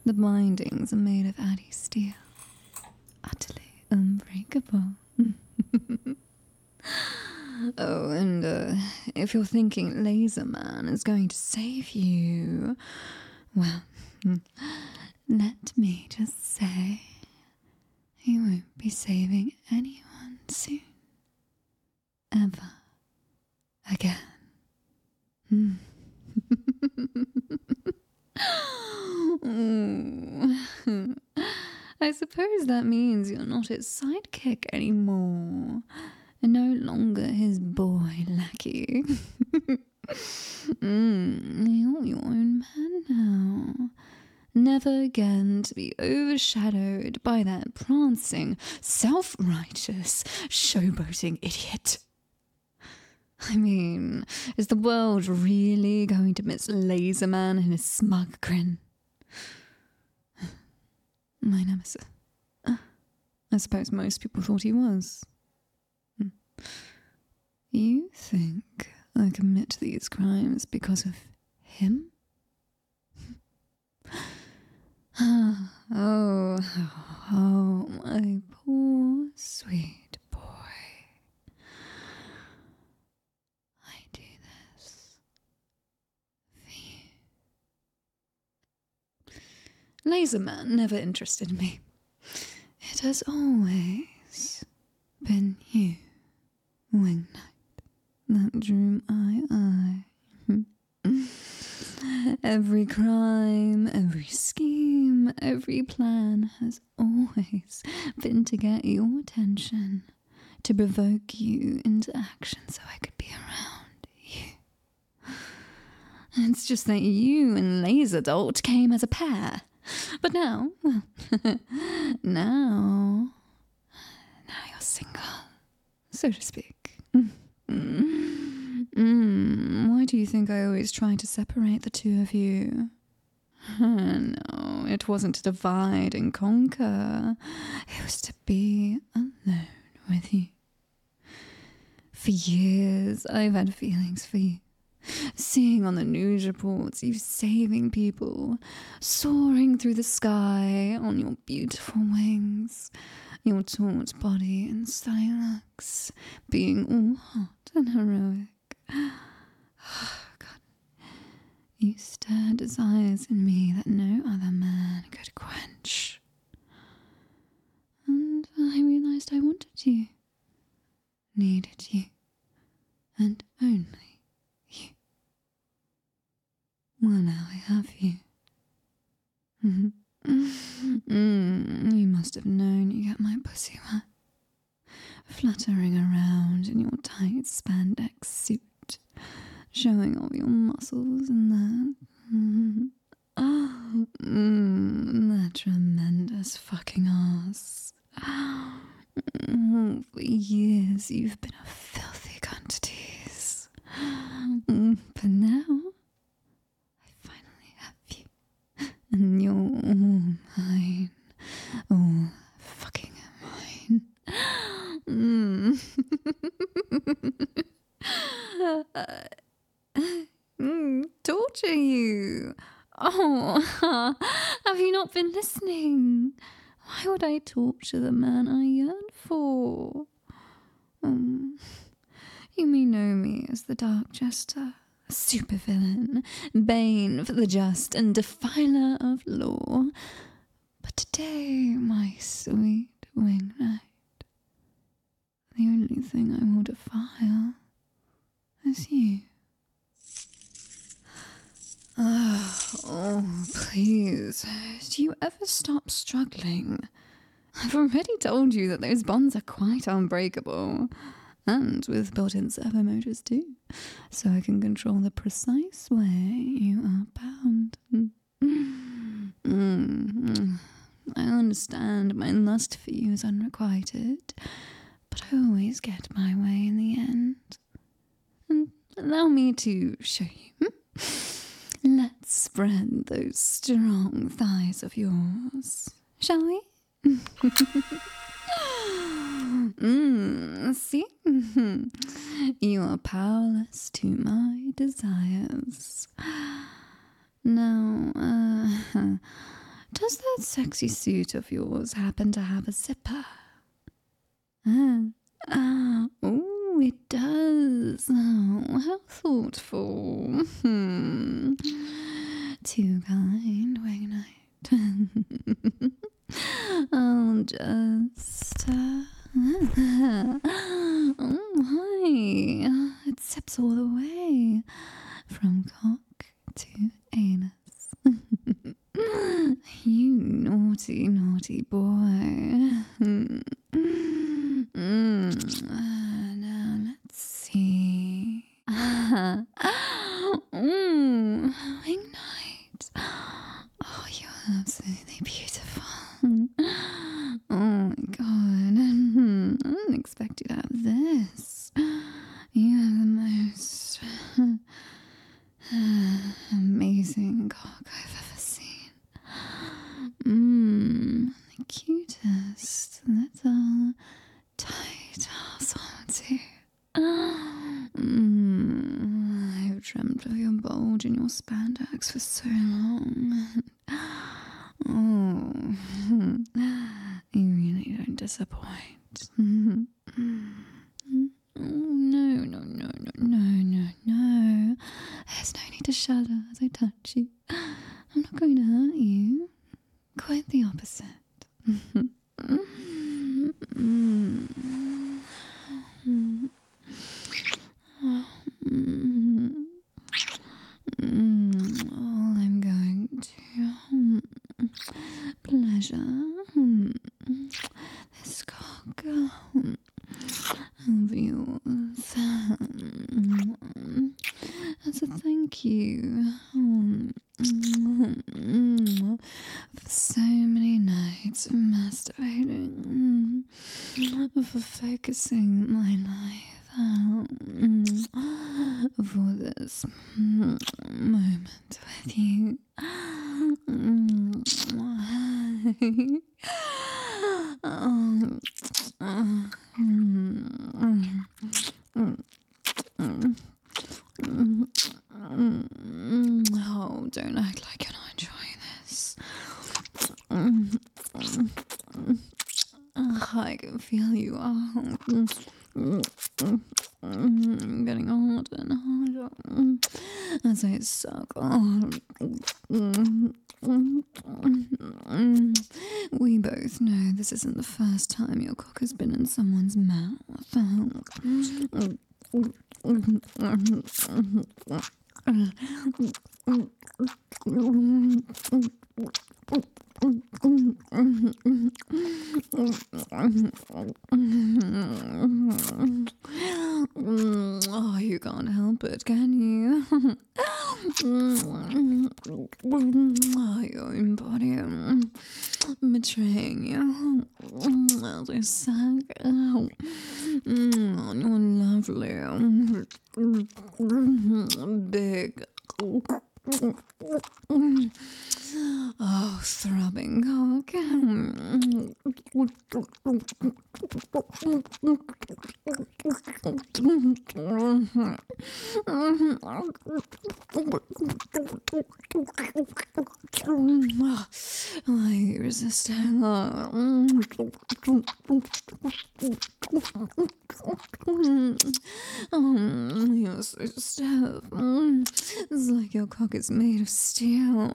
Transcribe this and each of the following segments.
The bindings are made of addy steel, utterly unbreakable. Oh, and if you're thinking Laser Man is going to save you, well, let me just say he won't be saving anyone soon. Ever. Again. I suppose that means you're not his sidekick anymore, and no longer his boy lackey. You're your own man now. Never again to be overshadowed by that prancing, self-righteous, showboating idiot. I mean, is the world really going to miss Laser Man and his smug grin? My nemesis. I suppose most people thought he was. You think I commit these crimes because of him? Oh, my poor sweet boy. I do this for you. Laser Man never interested me. It has always been you, Wing Knight, that drew my eye. Every crime, every scheme, every plan has always been to get your attention, to provoke you into action so I could be around you. It's just that you and Laser Dolt came as a pair. But now, well, now you're single, so to speak. Why do you think I always try to separate the two of you? No, it wasn't to divide and conquer. It was to be alone with you. For years, I've had feelings for you. Seeing on the news reports you saving people, soaring through the sky on your beautiful wings, your taut body and style looks being all hot and heroic. God, you stirred desires in me that no other man could quench. And I realized I wanted you, needed you, and only you. Well, now I have you. You must have known you get my pussy wet, fluttering around in your tight spandex suit, showing off your muscles and that tremendous fucking ass. For years you've been a filthy cunt to tease. But now I finally have you, and you're all mine, all fucking mine. Torture you. Oh, have you not been listening? Why would I torture the man I yearn for? You may know me as the Dark Jester, a supervillain, bane for the just and defiler of law. But today, my sweet Wing Knight, the only thing I will defile is you. Oh, please, do you ever stop struggling? I've already told you that those bonds are quite unbreakable, and with built-in servo motors too, so I can control the precise way you are bound. I understand my lust for you is unrequited, but I always get my way in the end. And allow me to show you. Let's spread those strong thighs of yours, shall we? See? You are powerless to my desires. Now, Does that sexy suit of yours happen to have a zipper? Oh, it does. Oh, how thoughtful. Too kind, Wing Knight. I'll just... oh, hi. It zips all the way from cock to anus. You naughty, naughty boy. Now let's see. Ignite. Oh, you're absolutely beautiful. Oh my god. I didn't expect you to have this. You have the most amazing cock I've ever seen. The cutest little tight asshole too. I've dreamt of your bulge and your spandex for so long. Oh, you really don't disappoint. No. There's no need to shudder as I touch you. I'm not going to hurt you. Quite the opposite. All I'm going to pleasure this cock of yours as a thank you for so many nights of masturbating, for focusing my life out for this moment with you. Oh, don't act like you're not enjoying this. I can feel you are getting harder and harder as I suck. We both know this isn't the first time your cock has been in someone's mouth. Oh, you can't help it, can you? Oh, your own body betraying you. As I suck on your lovely big throbbing cock. Why are you resisting? You're so stiff. It's like your cock is made of steel.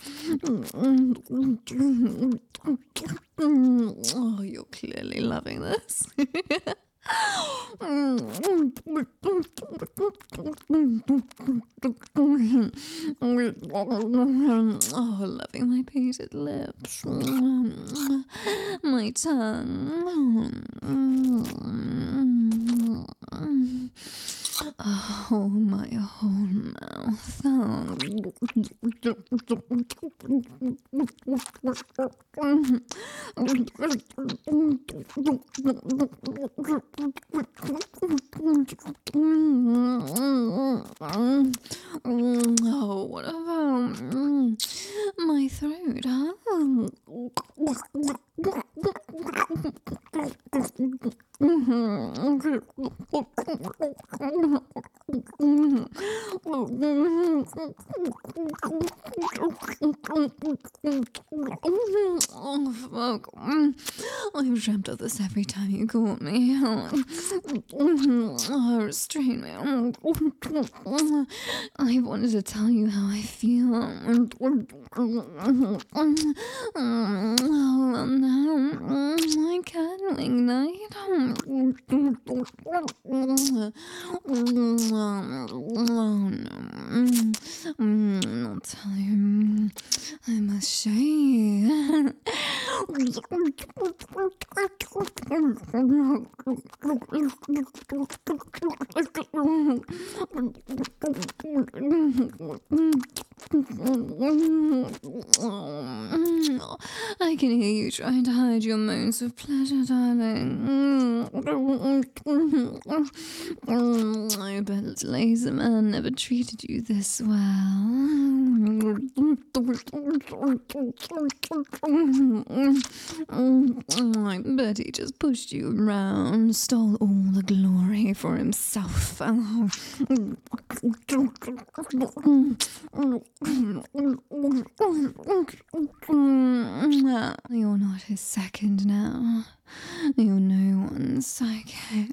Oh, you're clearly loving this. Oh, loving my painted lips, my tongue. Oh, my whole mouth. Oh, what about my throat, huh? Oh, fuck. I've dreamt of this every time you caught me. Oh, restrain me. I wanted to tell you how I feel. Oh, no, I can't ignite. I'll tell you. I must show you. I can hear you trying to hide your moans of pleasure, darling. I bet laser man never treated you this well. I bet he just pushed you around, stole all the glory for himself. You're not his second now. You're no one's psychic.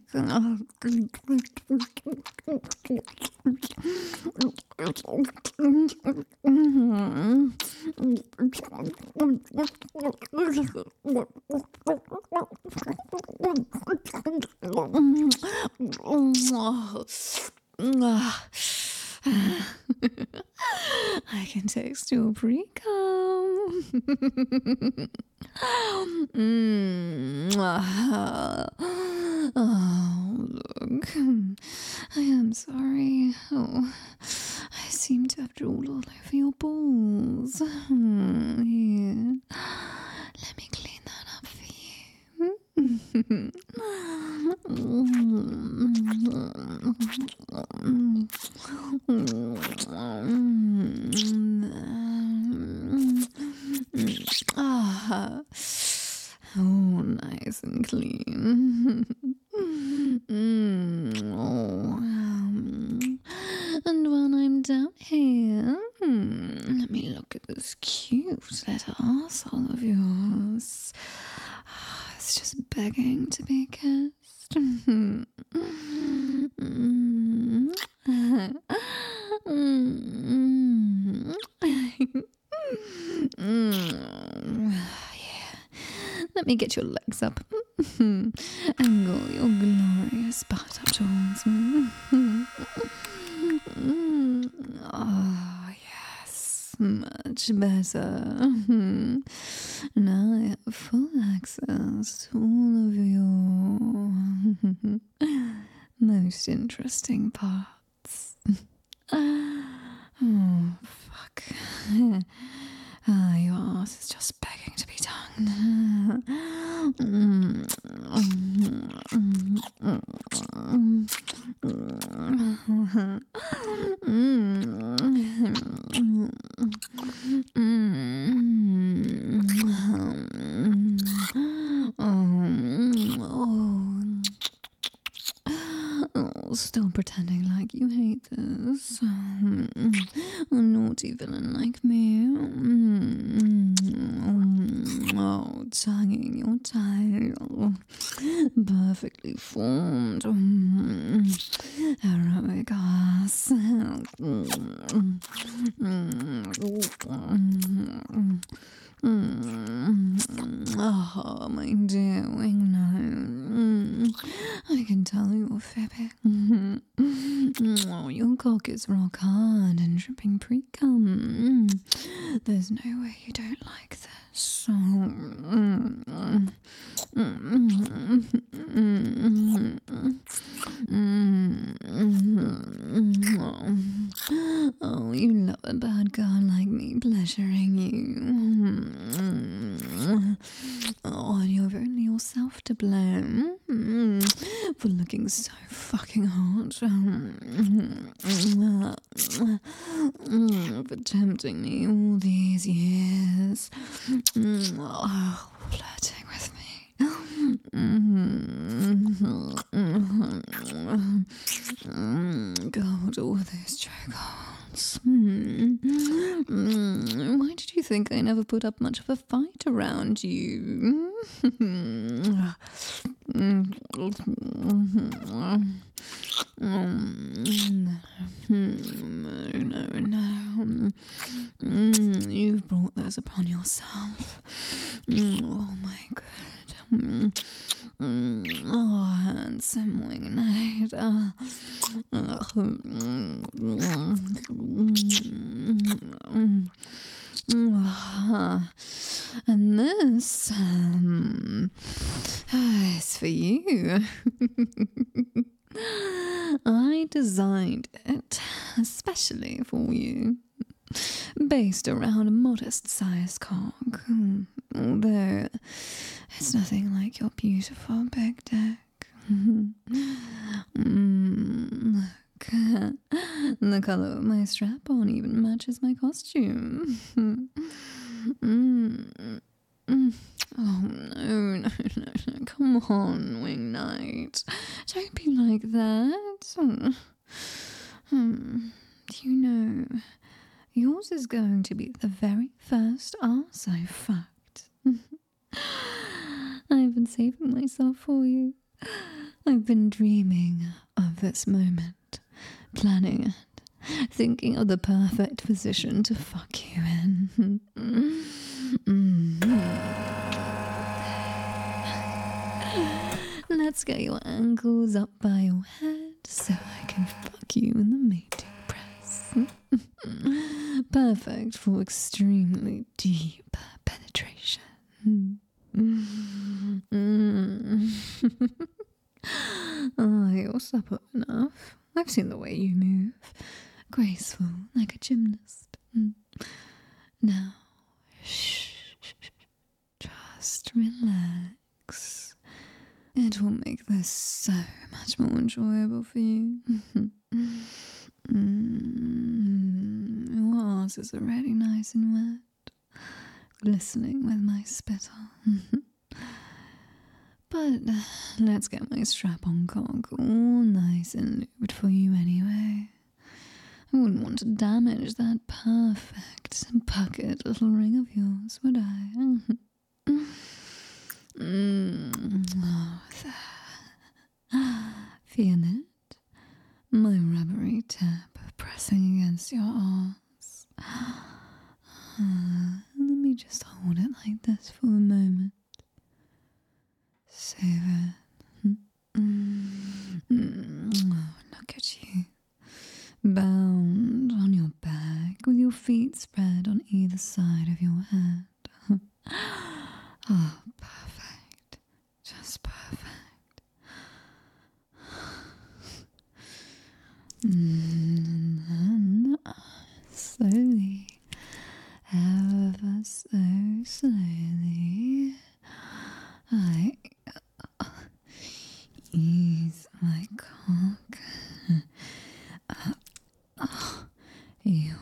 I can taste your pre-cum. Oh, look. I am sorry. Oh, I seem to have drooled all over your balls. Here. Let me clean that up for you. Oh, nice and clean. And when I'm down here, let me look at this cute little arsehole of yours. It's just begging to be kissed. Let me get your legs up. Angle your glorious butt up towards me. Oh, yes. Much better. Now I have full access to all of your most interesting parts. Oh, fuck. Your ass is just begging to be tongued. Still pretending like you hate this. A naughty villain like me. Oh, tonguing your tail. Perfectly formed. Heroic ass. Oh, my dear wingnut. I can tell you're fibbing. Oh, your cock is rock hard and dripping pre-cum. There's no way you don't like this. Oh, you love a bad girl like me pleasuring you. Oh, and you're only yourself to blame for looking so fucking hot. For tempting me all these years. Oh, flirting with me. God, all those chokeholds. Why did you think think I never put up much of a fight around you. No, no. You've brought those upon yourself. Oh my God. Oh, handsome wing knight. And this is for you. I designed it especially for you, based around a modest-sized cock. Although it's nothing like your beautiful big dick. Look, the color of my strap-on even matches my costume. Oh, no. Come on, Wing Knight. Don't be like that. You know, yours is going to be the very first arse I fucked. I've been saving myself for you. I've been dreaming of this moment, planning it, thinking of the perfect position to fuck you in. Let's get your ankles up by your head so I can fuck you in the mating press. Perfect for extremely deep penetration. Oh, you're supple enough. I've seen the way you move. Graceful, like a gymnast. Now, shh. Just relax. It will make this so much more enjoyable for you. Your arse is already nice and wet, glistening with my spittle. But let's get my strap-on cock all nice and lubed for you anyway. I wouldn't want to damage that perfect puckered little ring of yours, would I? Oh, there. Feel it? My rubbery tip pressing against your arms. Let me just hold it like this for a moment. Save it. Look at you. Bound on your back with your feet spread on either side of your head. Oh, perfect. Just perfect. And then slowly, ever so slowly, I ease my cock up your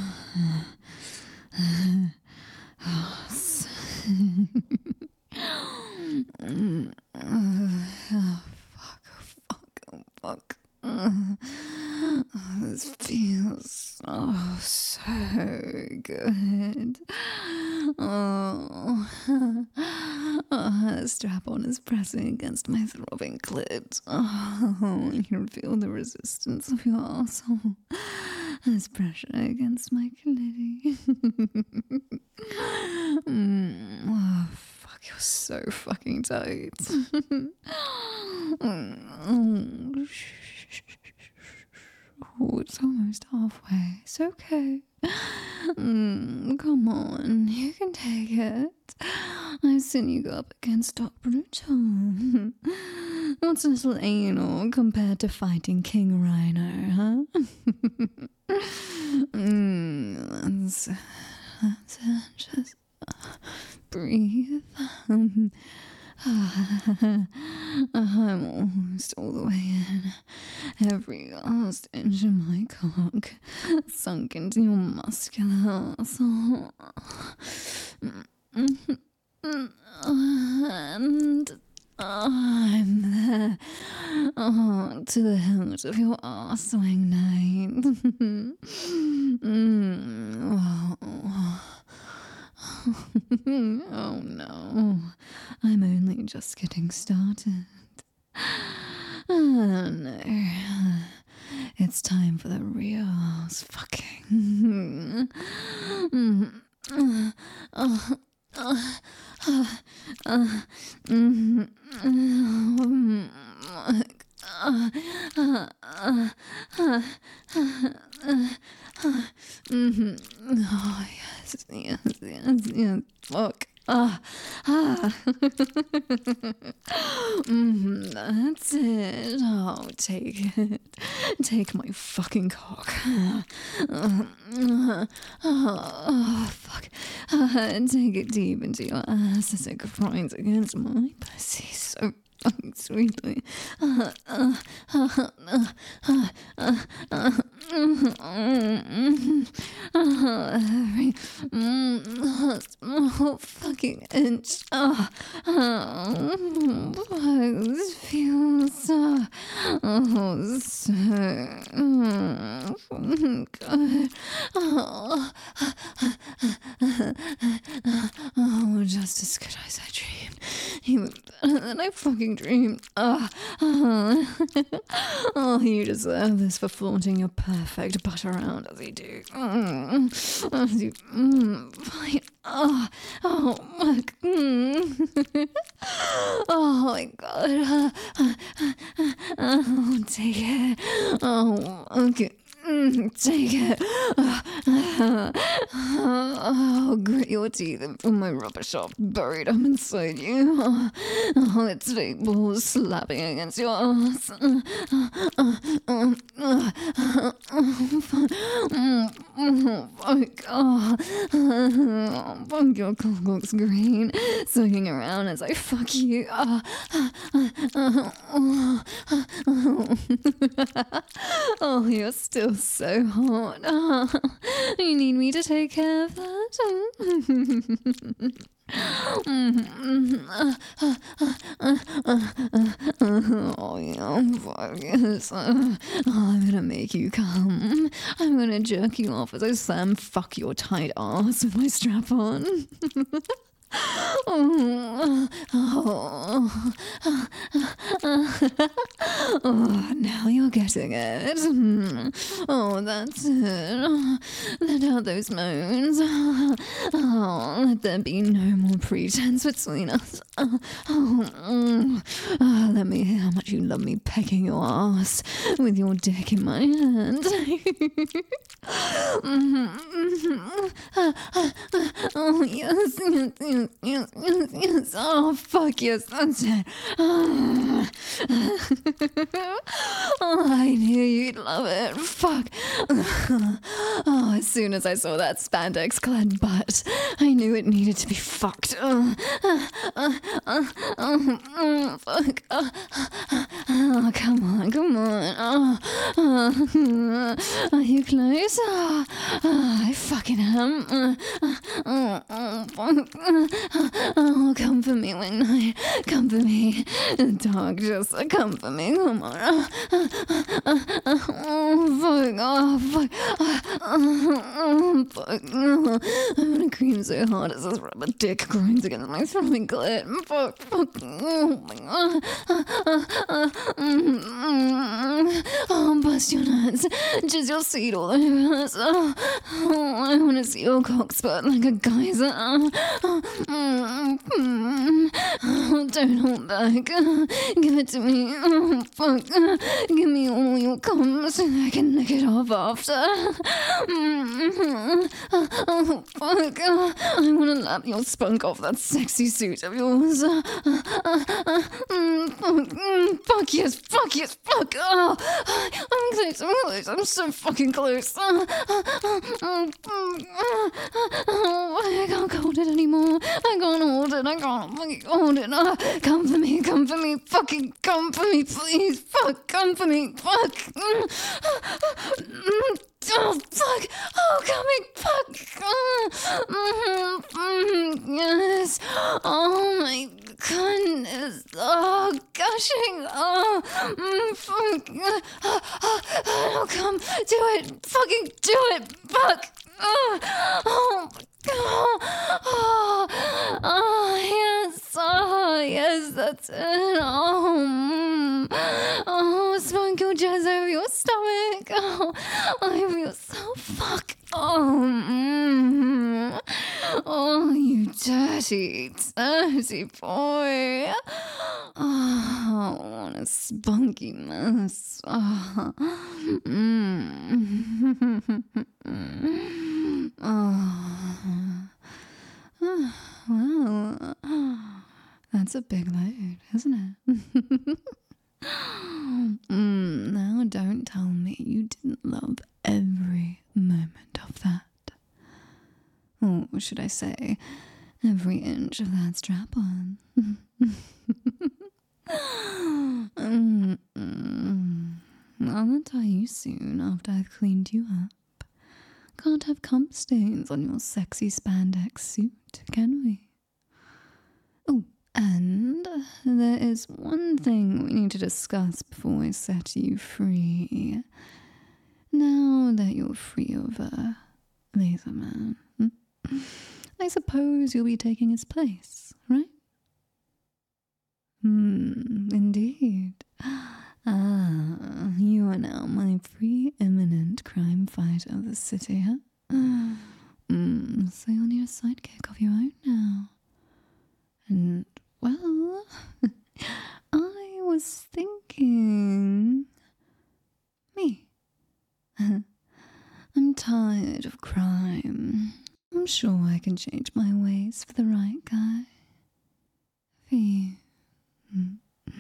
ass. Fuck. This feels so good. The strap-on is pressing against my throbbing clit. I can feel the resistance of your asshole. There's pressure against my clitty. Fuck, you're so fucking tight. Oh, it's almost halfway. It's okay. Come on, you can take it. I've seen you go up against Doc Brutal. What's a little anal compared to fighting King Rhino, huh? That's it. Just breathe. I'm almost all the way in. Every last inch of my cock sunk into your muscular asshole. And I'm there. To the hilt of your arse, Wing Knight. Oh no, I'm only just getting started. Oh no, it's time for the real fucking. Oh, yes, fuck. That's it. Oh, take it. Take my fucking cock. Oh, fuck. Take it deep into your ass as it grinds against my pussy so fucking sweetly. Every small fucking inch. This feels so good. Oh, just as good as I dreamed. Even better than I fucking dreamed. Oh, you deserve this for flaunting your perfect butt around as you do. As you bite. Oh, fuck. Oh my god. Oh, take it. Oh, okay. Take it. Oh, grit your teeth and pull my rubber sharp buried up inside you. Oh, it's fake balls slapping against your ass. Fuck. Fuck, your cock looks green, swinging around as I fuck you. Oh, you're still so hot. You need me to take care of that? Oh yeah, fuck yes. I'm gonna make you come. I'm gonna jerk you off as I slam fuck your tight ass with my strap on. Oh, now you're getting it. Oh, that's it. Let out those moans. Oh, let there be no more pretense between us. Let me hear how much you love me pegging your ass with your dick in my hand. Oh, yes, yes, yes, yes, yes, yes. Oh, fuck yes, that's it. Oh, I knew you'd love it. Fuck. Oh, as soon as I saw that spandex-clad butt, I knew it needed to be fucked. Fuck. Oh, come on, come on. Are you close? I fucking am. Oh, come for me one night. Come for me. Dog, just come for me. Come on. Oh, fuck. Fuck. I'm gonna scream so hard as this rubber dick grinds against my throbbing clit. Fuck. Oh, my god. Oh, bust your nuts. Just your seat all over us. Oh, I wanna see your cock spurt like a geyser. Don't hold back. Give it to me. Oh, fuck. Give me all your cum so I can lick it off after. Oh, fuck. I wanna lap your spunk off that sexy suit of yours. Fuck yes, fuck. Oh, I'm close. I'm so fucking close. I can't hold it anymore. I can't hold it. I can't fucking hold it. Come for me. Fucking come for me, please. Fuck, come for me. Fuck. Oh, fuck. Oh, coming. Fuck. Yes. Oh, my goodness. Oh, gushing. Oh, fuck. Oh, come. Do it. Fucking do it. Fuck. Oh, that's it. Oh, sprinkle jazz over your stomach. Oh, I feel so oh, you dirty, dirty boy. Oh, what a spunky mess. Oh, well, that's a big load, isn't it? Now don't tell me you didn't love every moment of that. Or should I say, every inch of that strap-on. I'll tie you soon after I've cleaned you up. Can't have cum stains on your sexy spandex suit, can we? Oh, and there is one thing we need to discuss before I set you free. Now that you're free of Laser Man, I suppose you'll be taking his place, right? Indeed. You are now my preeminent crime fighter of the city, huh? So you'll need a sidekick of your own now. And, well, I was thinking... me. I'm tired of crime. I'm sure I can change my ways for the right guy. For you.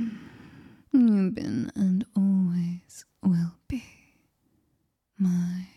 You've been and always will be my